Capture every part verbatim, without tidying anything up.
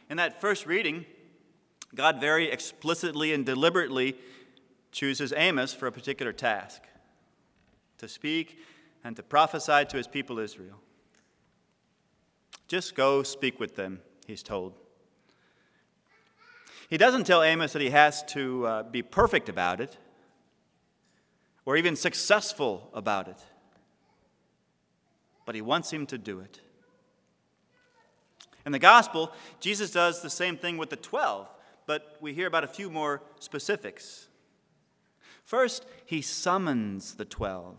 In that first reading, God very explicitly and deliberately chooses Amos for a particular task, to speak and to prophesy to his people Israel. Just go speak with them, he's told. He doesn't tell Amos that he has to uh, be perfect about it or even successful about it, but he wants him to do it. In the gospel, Jesus does the same thing with the twelve, but we hear about a few more specifics. First, he summons the twelve.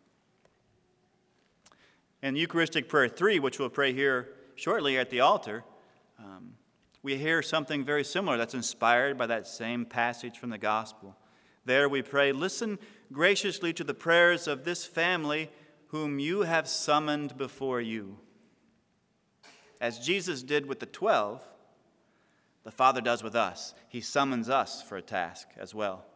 In Eucharistic Prayer three, which we'll pray here shortly at the altar, um, we hear something very similar that's inspired by that same passage from the gospel. There we pray, "Listen graciously to the prayers of this family whom you have summoned before you." As Jesus did with the twelve, the Father does with us. He summons us for a task as well.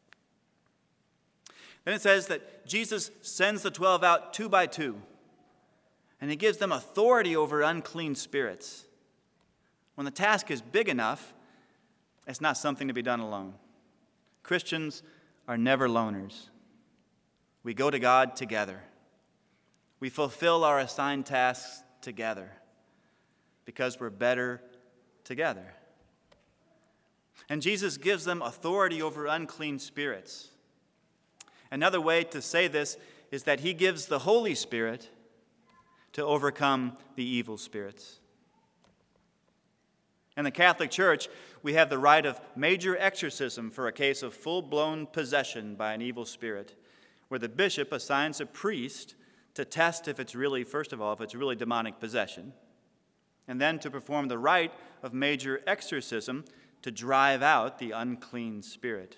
Then it says that Jesus sends the twelve out two by two, and he gives them authority over unclean spirits. When the task is big enough, it's not something to be done alone. Christians are never loners. We go to God together. We fulfill our assigned tasks together because we're better together. And Jesus gives them authority over unclean spirits. Another way to say this is that he gives the Holy Spirit to overcome the evil spirits. In the Catholic Church, we have the rite of major exorcism for a case of full-blown possession by an evil spirit, where the bishop assigns a priest to test if it's really, first of all, if it's really demonic possession, and then to perform the rite of major exorcism to drive out the unclean spirit.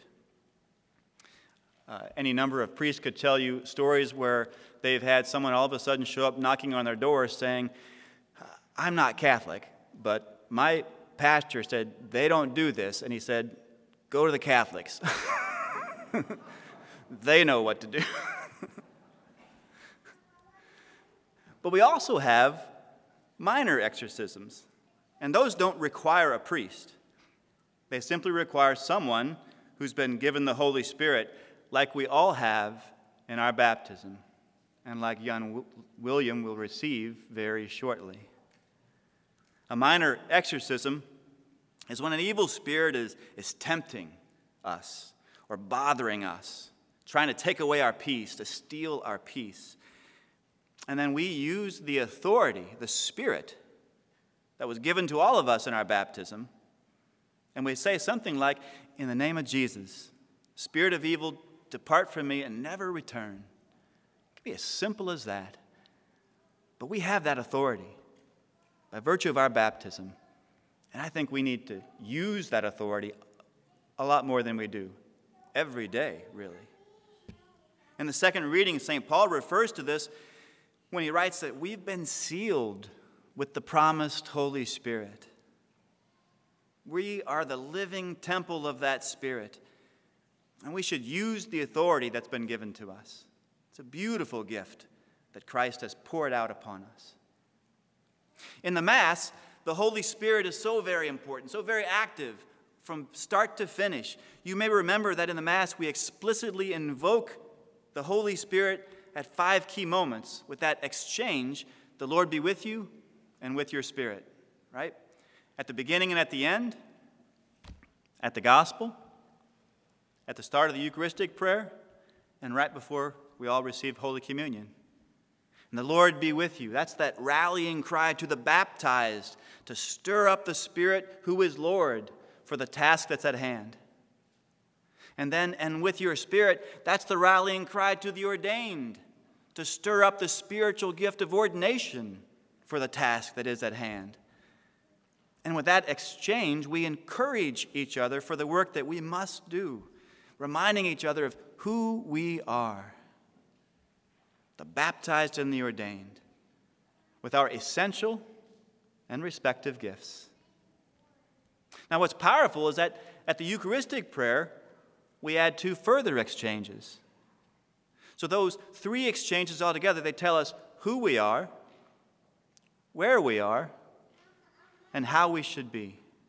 Uh, any number of priests could tell you stories where they've had someone all of a sudden show up knocking on their door saying, "I'm not Catholic, but my pastor said they don't do this," and he said, "Go to the Catholics." They know what to do. But we also have minor exorcisms, and those don't require a priest. They simply require someone who's been given the Holy Spirit, like we all have in our baptism, and like young William will receive very shortly. A minor exorcism is when an evil spirit is, is tempting us or bothering us, trying to take away our peace, to steal our peace. And then we use the authority, the Spirit, that was given to all of us in our baptism, and we say something like, "In the name of Jesus, spirit of evil, depart from me and never return." It can be as simple as that. But we have that authority by virtue of our baptism, and I think we need to use that authority a lot more than we do, every day, really. In the second reading, Saint Paul refers to this when he writes that we've been sealed with the promised Holy Spirit. We are the living temple of that Spirit, and we should use the authority that's been given to us. It's a beautiful gift that Christ has poured out upon us. In the Mass, the Holy Spirit is so very important, so very active from start to finish. You may remember that in the Mass we explicitly invoke the Holy Spirit at five key moments with that exchange, "The Lord be with you and with your spirit," right? At the beginning and at the end, at the gospel, at the start of the Eucharistic prayer, and right before we all receive Holy Communion. And the Lord be with you. That's that rallying cry to the baptized to stir up the Spirit who is Lord for the task that's at hand. And then, and with your spirit, that's the rallying cry to the ordained to stir up the spiritual gift of ordination for the task that is at hand. And with that exchange, we encourage each other for the work that we must do, reminding each other of who we are, the baptized and the ordained, with our essential and respective gifts. Now, what's powerful is that at the Eucharistic prayer, we add two further exchanges. So those three exchanges altogether, they tell us who we are, where we are, and how we should be.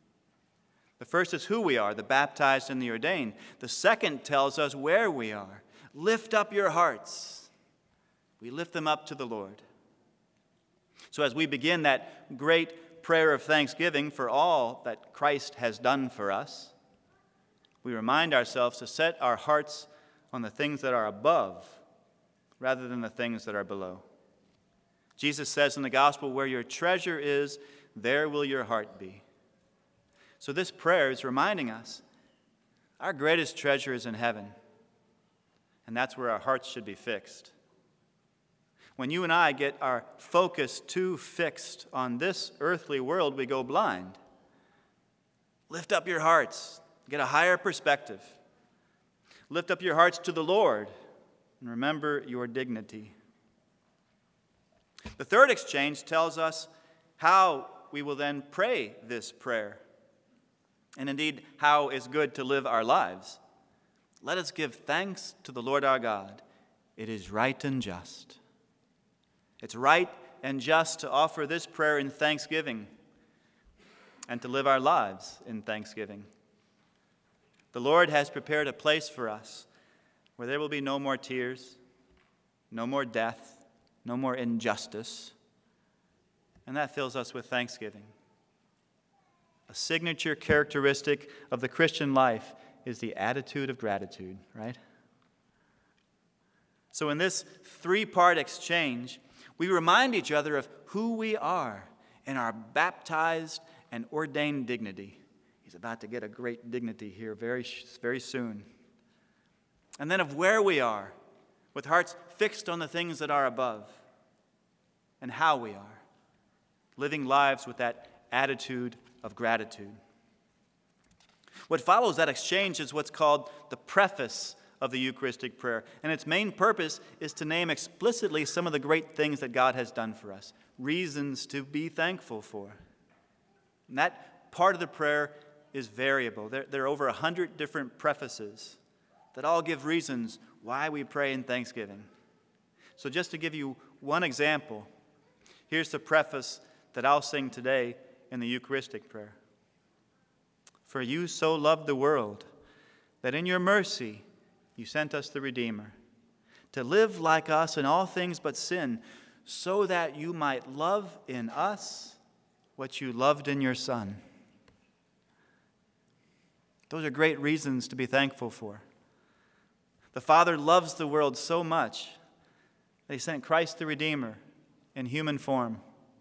The first is who we are, the baptized and the ordained. The second tells us where we are. Lift up your hearts. We lift them up to the Lord. So as we begin that great prayer of thanksgiving for all that Christ has done for us, we remind ourselves to set our hearts on the things that are above rather than the things that are below. Jesus says in the gospel, where your treasure is, there will your heart be. So this prayer is reminding us our greatest treasure is in heaven, and that's where our hearts should be fixed. When you and I get our focus too fixed on this earthly world, we go blind. Lift up your hearts. Get a higher perspective. Lift up your hearts to the Lord and remember your dignity. The third exchange tells us how we will then pray this prayer, and indeed how it's good to live our lives. Let us give thanks to the Lord our God. It is right and just. It's right and just to offer this prayer in thanksgiving and to live our lives in thanksgiving. The Lord has prepared a place for us where there will be no more tears, no more death, no more injustice. And that fills us with thanksgiving. A signature characteristic of the Christian life is the attitude of gratitude, right? So in this three-part exchange, we remind each other of who we are in our baptized and ordained dignity. He's about to get a great dignity here very, very soon. And then of where we are, with hearts fixed on the things that are above, and how we are, living lives with that attitude of gratitude. What follows that exchange is what's called the preface of the Eucharistic prayer, and its main purpose is to name explicitly some of the great things that God has done for us, reasons to be thankful for. And that part of the prayer is variable. There, there are over a hundred different prefaces that all give reasons why we pray in thanksgiving. So just to give you one example, here's the preface that I'll sing today in the Eucharistic prayer. For you so loved the world that in your mercy you sent us the Redeemer, to live like us in all things but sin, so that you might love in us what you loved in your Son. Those are great reasons to be thankful for. The Father loves the world so much that He sent Christ the Redeemer in human form,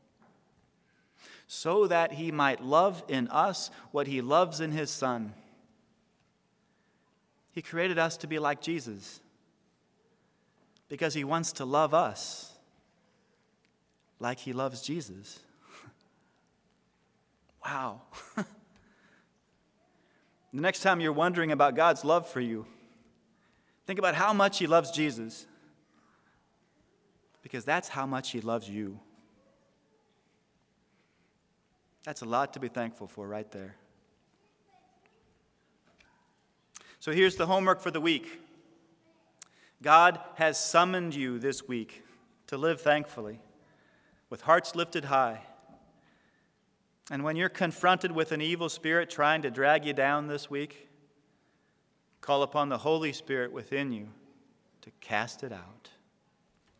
so that He might love in us what He loves in His Son. He created us to be like Jesus because He wants to love us like He loves Jesus. Wow. The next time you're wondering about God's love for you, think about how much He loves Jesus, because that's how much He loves you. That's a lot to be thankful for right there. So here's the homework for the week. God has summoned you this week to live thankfully, with hearts lifted high. And when you're confronted with an evil spirit trying to drag you down this week, call upon the Holy Spirit within you to cast it out.